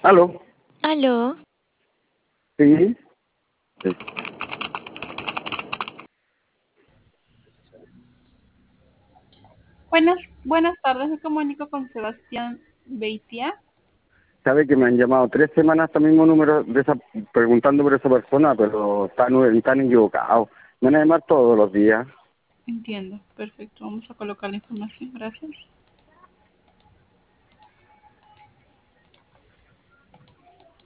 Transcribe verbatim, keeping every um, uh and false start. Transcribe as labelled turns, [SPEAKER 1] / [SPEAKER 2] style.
[SPEAKER 1] ¿Aló?
[SPEAKER 2] Aló,
[SPEAKER 1] Sí. Sí.
[SPEAKER 3] Buenas, buenas tardes, me comunico con Sebastián Beitia.
[SPEAKER 1] Sabe que me han llamado tres semanas este mismo número de esa, preguntando por esa persona, pero están, están equivocados. Me van a llamar todos los días.
[SPEAKER 3] Entiendo, perfecto, vamos a colocar la información, gracias.